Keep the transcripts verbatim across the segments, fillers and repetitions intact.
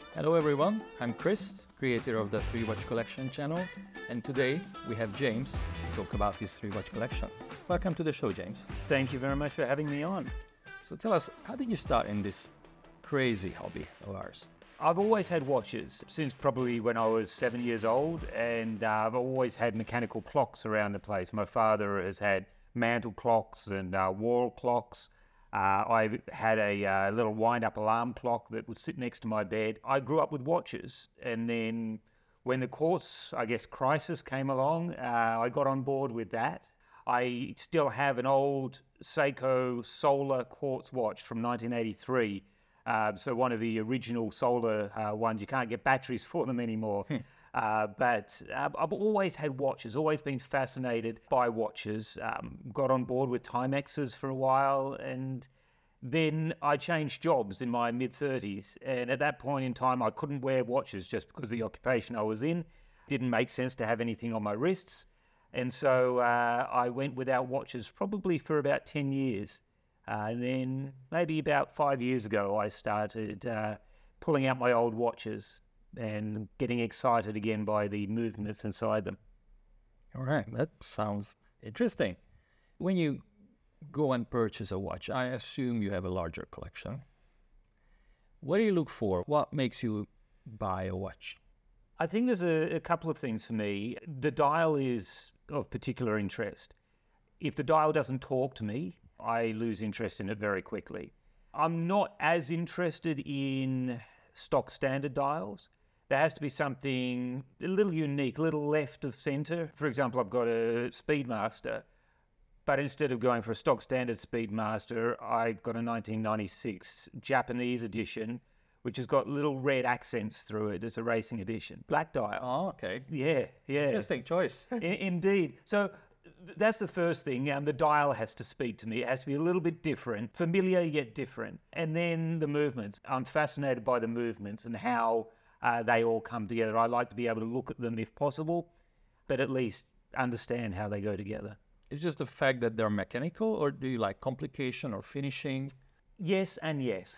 Hello everyone, I'm Chris, creator of the Three Watch Collection channel, and today we have James to talk about his Three Watch collection. Welcome to the show, James. Thank you very much for having me on. So tell us, how did you start in this crazy hobby of ours? I've always had watches since probably when I was seven years old, and uh, I've always had mechanical clocks around the place. My father has had mantle clocks and uh, wall clocks. Uh, I had a uh, little wind-up alarm clock that would sit next to my bed. I grew up with watches, and then when the quartz, I guess, crisis came along, uh, I got on board with that. I still have an old Seiko solar quartz watch from nineteen eighty-three. Uh, so one of the original solar uh, ones. You can't get batteries for them anymore. Uh, but uh, I've always had watches, always been fascinated by watches. Um, got on board with Timexes for a while, and then I changed jobs in my mid-thirties. And at that point in time, I couldn't wear watches just because of the occupation I was in. Didn't make sense to have anything on my wrists. And so uh, I went without watches probably for about ten years. Uh, and then maybe about five years ago, I started uh, pulling out my old watches and getting excited again by the movements inside them. All right, that sounds interesting. When you go and purchase a watch, I assume you have a larger collection. What do you look for? What makes you buy a watch? I think there's a, a couple of things for me. The dial is of particular interest. If the dial doesn't talk to me, I lose interest in it very quickly. I'm not as interested in stock standard dials. There has to be something a little unique, a little left of center. For example, I've got a Speedmaster, but instead of going for a stock standard Speedmaster, I've got a nineteen ninety-six Japanese edition, which has got little red accents through it. It's a racing edition. Black dial. Oh, okay. Yeah, yeah. Interesting choice. I- indeed. So th- that's the first thing. Um, the dial has to speak to me. It has to be a little bit different, familiar yet different. And then the movements. I'm fascinated by the movements and how uh, they all come together. I like to be able to look at them if possible, but at least understand how they go together. It's just the fact that they're mechanical, or do you like complication or finishing? Yes and yes.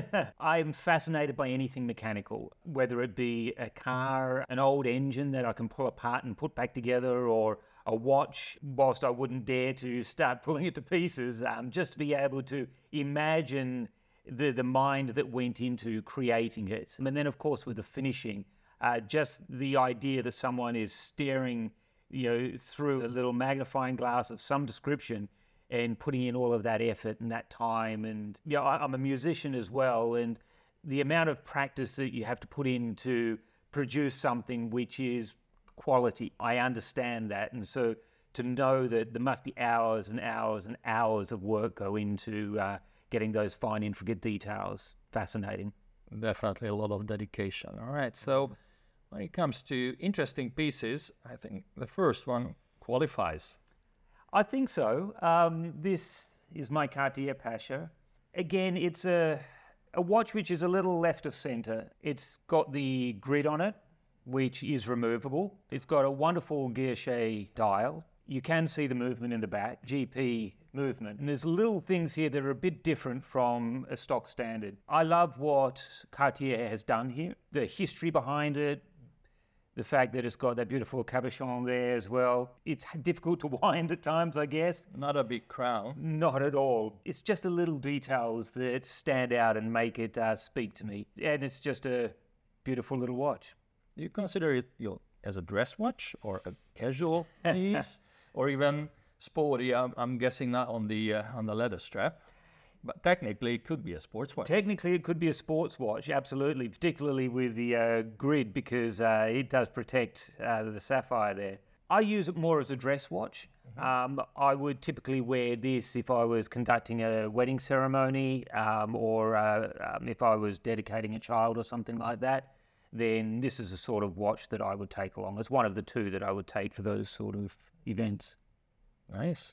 I'm fascinated by anything mechanical, whether it be a car, an old engine that I can pull apart and put back together, or a watch, whilst I wouldn't dare to start pulling it to pieces, um, just to be able to imagine the, the mind that went into creating it. And then, of course, with the finishing, uh, just the idea that someone is staring, you know, through a little magnifying glass of some description and putting in all of that effort and that time. And yeah, I, I'm a musician as well, and the amount of practice that you have to put in to produce something which is quality, I understand that. And so to know that there must be hours and hours and hours of work go into uh, getting those fine, intricate details, fascinating. Definitely a lot of dedication. All right, so when it comes to interesting pieces, I think the first one qualifies. I think so. Um, this is my Cartier Pasha. Again, it's a, a watch which is a little left of center. It's got the grid on it, which is removable. It's got a wonderful Guilloche dial. You can see the movement in the back, G P movement. And there's little things here that are a bit different from a stock standard. I love what Cartier has done here, the history behind it, the fact that it's got that beautiful cabochon there as well. It's difficult to wind at times, I guess. Not a big crown. Not at all. It's just the little details that stand out and make it uh, speak to me. And it's just a beautiful little watch. Do you consider it, you know, as a dress watch or a casual piece, or even sporty? I'm, I'm guessing not on the uh, on the leather strap, but technically it could be a sports watch. Technically, it could be a sports watch, absolutely, particularly with the uh, grid, because uh, it does protect uh, the sapphire there. I use it more as a dress watch. Mm-hmm. um, I would typically wear this if I was conducting a wedding ceremony, um, or uh, um, if I was dedicating a child or something like that. Then this is the sort of watch that I would take along. It's one of the two that I would take for those sort of events. Nice.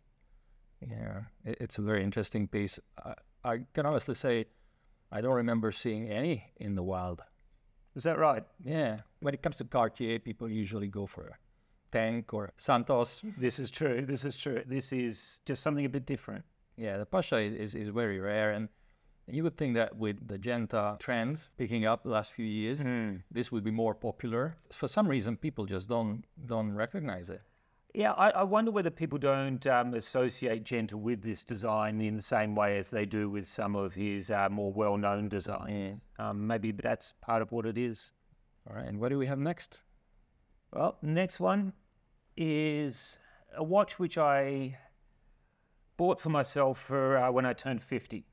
Yeah, it, it's a very interesting piece. I, I can honestly say I don't remember seeing any in the wild. Is that right? Yeah. When it comes to Cartier, people usually go for a Tank or Santos. This is true. This is true. This is just something a bit different. Yeah, the Pasha is, is very rare. And You would think that with the Genta trends picking up the last few years, Mm. this would be more popular. For some reason, people just don't don't recognize it. Yeah, I, I wonder whether people don't um, associate Genta with this design in the same way as they do with some of his uh, more well-known designs. Um, maybe that's part of what it is. All right, and what do we have next? Well, the next one is a watch which I bought for myself for uh, when I turned fifty.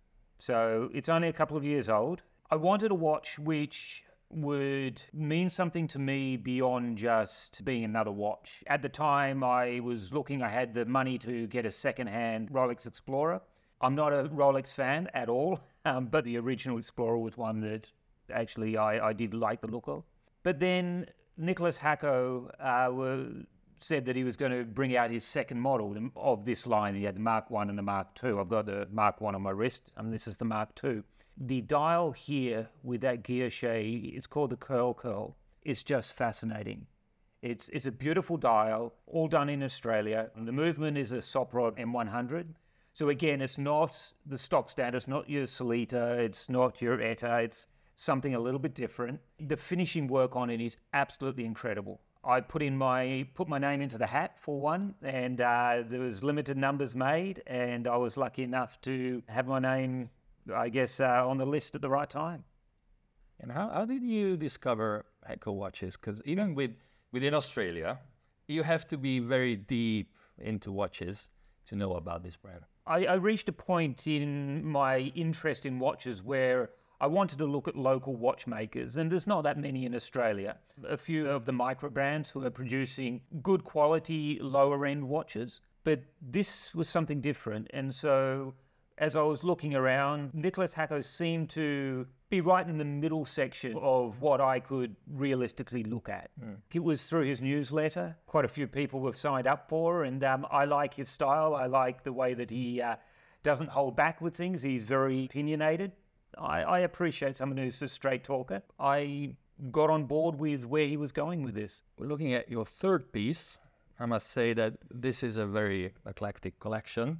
So it's only a couple of years old. I wanted a watch which would mean something to me beyond just being another watch. At the time I was looking, I had the money to get a second-hand Rolex Explorer. I'm not a Rolex fan at all, um, but the original Explorer was one that actually I, I did like the look of. But then Nicholas Hacko uh, were, said that he was going to bring out his second model of this line. He had the Mark one and the Mark two. I've got the Mark one on my wrist, and this is the Mark two. The dial here with that guilloche, it's called the Curl Curl. It's just fascinating. It's it's a beautiful dial, all done in Australia. And the movement is a Soprod M one hundred. So again, it's not the stock standard. It's not your Solita. It's not your Etta. It's something a little bit different. The finishing work on it is absolutely incredible. I put in my put my name into the hat for one, and uh, there was limited numbers made, and I was lucky enough to have my name, I guess, uh, on the list at the right time. And how, how did you discover Hacko watches? Because even with within Australia, you have to be very deep into watches to know about this brand. I, I reached a point in my interest in watches where I wanted to look at local watchmakers, and there's not that many in Australia. A few of the micro brands who are producing good quality, lower end watches, but this was something different. And so as I was looking around, Nicholas Hacko seemed to be right in the middle section of what I could realistically look at. Mm. It was through his newsletter. Quite a few people have signed up for, and um, I like his style. I like the way that he uh, doesn't hold back with things. He's very opinionated. I, I appreciate someone who's a straight talker. I got on board with where he was going with this. We're looking at your third piece. I must say that this is a very eclectic collection.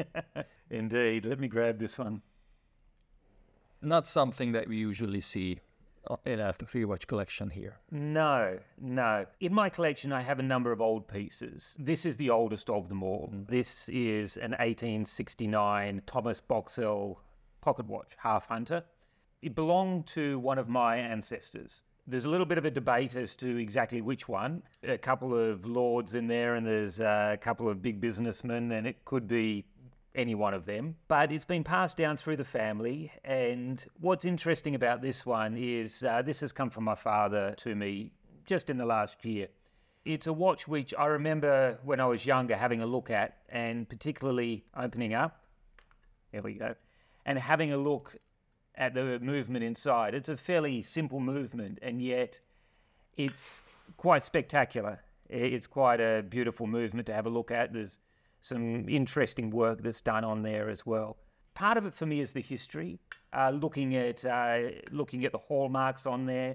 Indeed. Let me grab this one. Not something that we usually see in a three watch collection here. No, no. In my collection, I have a number of old pieces. This is the oldest of them all. Mm. This is an eighteen sixty-nine Thomas Boxell pocket watch, Half Hunter. It belonged to one of my ancestors. There's a little bit of a debate as to exactly which one. A couple of lords in there, and there's a couple of big businessmen, and it could be any one of them. But it's been passed down through the family, and what's interesting about this one is uh, this has come from my father to me just in the last year. It's a watch which I remember when I was younger having a look at, and particularly opening up. There we go. And having a look at the movement inside. It's a fairly simple movement, and yet it's quite spectacular. It's quite a beautiful movement to have a look at. There's some interesting work that's done on there as well. Part of it for me is the history, uh, looking at uh, looking at the hallmarks on there,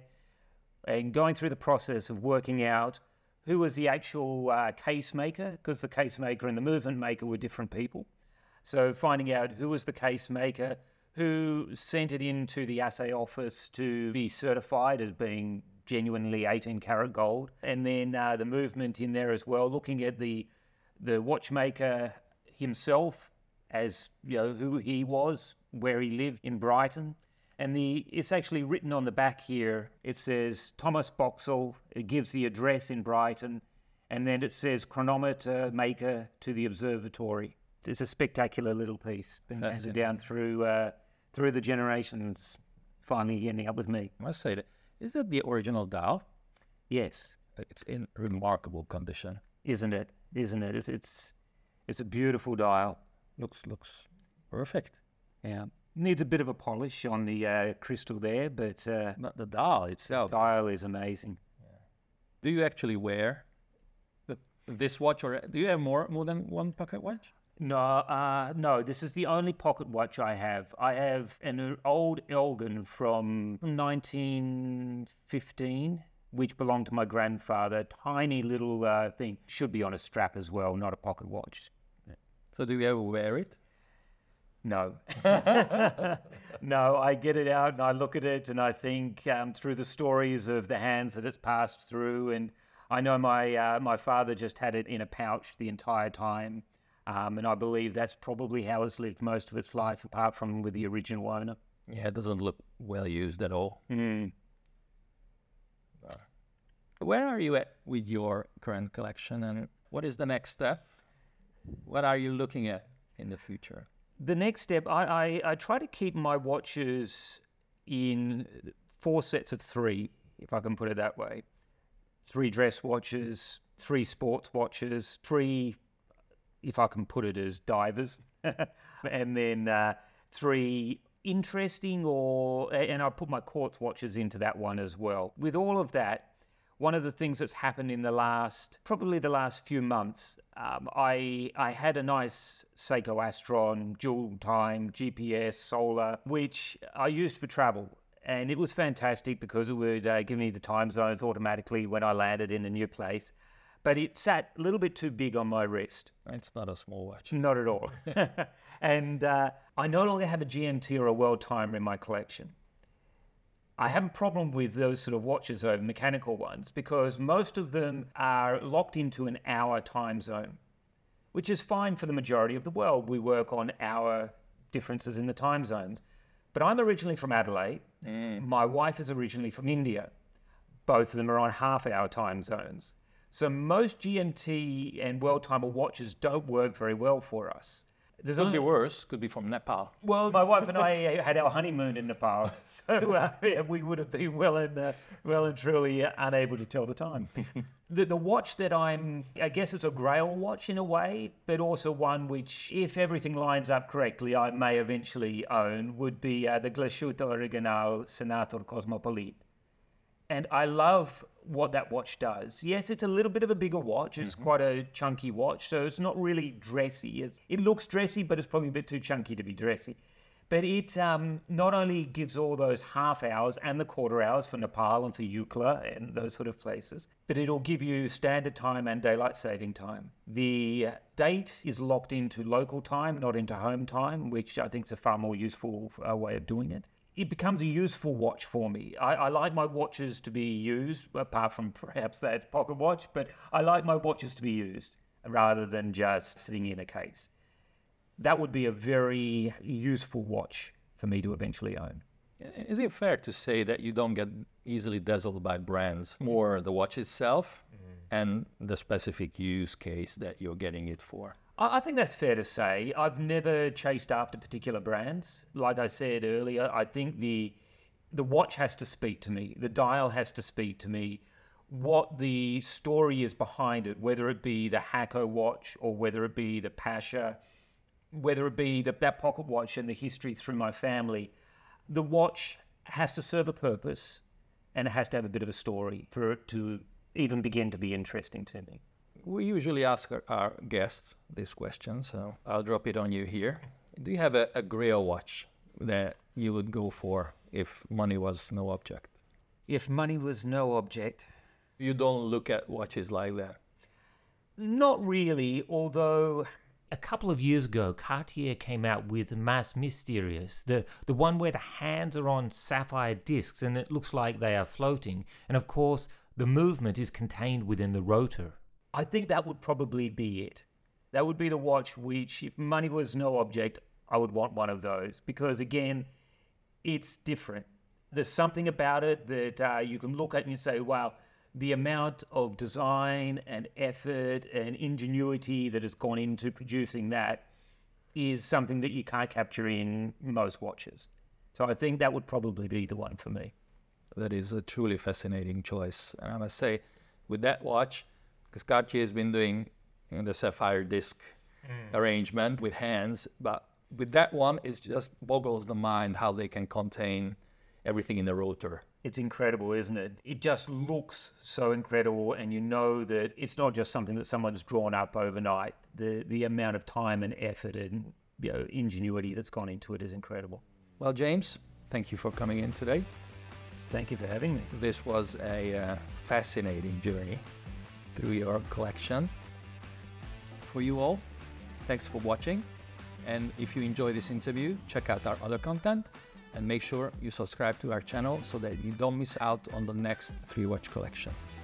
and going through the process of working out who was the actual uh, case maker, because the case maker and the movement maker were different people. So finding out who was the case maker, who sent it into the assay office to be certified as being genuinely eighteen karat gold, and then uh, the movement in there as well, looking at the the watchmaker himself, as you know, who he was, where he lived in Brighton. And the it's actually written on the back here. It says Thomas Boxell. It gives the address in Brighton, and then it says chronometer maker to the observatory. It's a spectacular little piece, been handed down through uh, through the generations, finally ending up with me. I must say that is that the original dial? Yes, it's in remarkable condition, isn't it? Isn't it? It's it's, it's a beautiful dial. Looks looks perfect. Yeah, needs a bit of a polish on the uh, crystal there, but uh, but the dial itself. The dial is amazing. Yeah. Do you actually wear the, this watch, or do you have more more than one pocket watch? No, uh, no. This is the only pocket watch I have. I have an old Elgin from nineteen fifteen. Which belonged to my grandfather. Tiny little uh, thing. Should be on a strap as well, not a pocket watch. So do you ever wear it? No. No, I get it out and I look at it and I think um, through the stories of the hands that it's passed through. And I know my uh, my father just had it in a pouch the entire time. Um, and I believe that's probably how it's lived most of its life, apart from with the original owner. Yeah, it doesn't look well used at all. Mm. Where are you at with your current collection, and what is the next step? What are you looking at in the future? The next step, I, I, I try to keep my watches in four sets of three, if I can put it that way. Three dress watches, three sports watches, three, if I can put it as divers, and then uh, three interesting or, and I put my quartz watches into that one as well. With all of that, one of the things that's happened in the last, probably the last few months, um, I I had a nice Seiko Astron, dual time, G P S, solar, which I used for travel. And it was fantastic because it would uh, give me the time zones automatically when I landed in a new place. But it sat a little bit too big on my wrist. It's not a small watch. Not at all. And uh, I no longer have a G M T or a world timer in my collection. I have a problem with those sort of watches over mechanical ones because most of them are locked into an hour time zone, which is fine for the majority of the world. We work on hour differences in the time zones. But I'm originally from Adelaide. Mm. My wife is originally from India. Both of them are on half-hour time zones. So most G M T and world timer watches don't work very well for us. There's could only... be worse. Could be from Nepal. Well, my wife and I had our honeymoon in Nepal, so uh, yeah, we would have been well and uh, well and truly uh, unable to tell the time. the, the watch that I'm, I guess, it's a Grail watch in a way, but also one which, if everything lines up correctly, I may eventually own. Would be uh, the Glashütte Original Senator Cosmopolite. And I love what that watch does. Yes, it's a little bit of a bigger watch. It's mm-hmm. quite a chunky watch, so it's not really dressy. It's, it looks dressy, but it's probably a bit too chunky to be dressy. But it um, not only gives all those half hours and the quarter hours for Nepal and for Eucla and those sort of places, but it'll give you standard time and daylight saving time. The date is locked into local time, not into home time, which I think is a far more useful uh, way of doing it. It becomes a useful watch for me. I, I like my watches to be used, apart from perhaps that pocket watch, but I like my watches to be used rather than just sitting in a case. That would be a very useful watch for me to eventually own. Is it fair to say that you don't get easily dazzled by brands, more the watch itself mm. and the specific use case that you're getting it for? I think that's fair to say. I've never chased after particular brands. Like I said earlier, I think the the watch has to speak to me. The dial has to speak to me. What the story is behind it, whether it be the Hakko watch or whether it be the Pasha, whether it be the, that pocket watch and the history through my family, the watch has to serve a purpose and it has to have a bit of a story for it to even begin to be interesting to me. We usually ask our, our guests this question, so I'll drop it on you here. Do you have a, a Grail watch that you would go for if money was no object? If money was no object? You don't look at watches like that? Not really, although... A couple of years ago, Cartier came out with Mas Mysterious, the, the one where the hands are on sapphire discs and it looks like they are floating. And of course, the movement is contained within the rotor. I think that would probably be it. That would be the watch which, if money was no object, I would want one of those. Because again, it's different. There's something about it that uh, you can look at and you say, wow, the amount of design and effort and ingenuity that has gone into producing that is something that you can't capture in most watches. So I think that would probably be the one for me. That is a truly fascinating choice. And I must say, with that watch, because Cartier has been doing you know, the sapphire disc mm. arrangement with hands, but with that one, it just boggles the mind how they can contain everything in the rotor. It's incredible, isn't it? It just looks so incredible, and you know that it's not just something that someone's drawn up overnight. The the amount of time and effort and you know, ingenuity that's gone into it is incredible. Well, James, thank you for coming in today. Thank you for having me. This was a uh, fascinating journey through your collection. For you all, thanks for watching, And if you enjoy this interview, check out our other content and make sure you subscribe to our channel so that you don't miss out on the next three watch collection.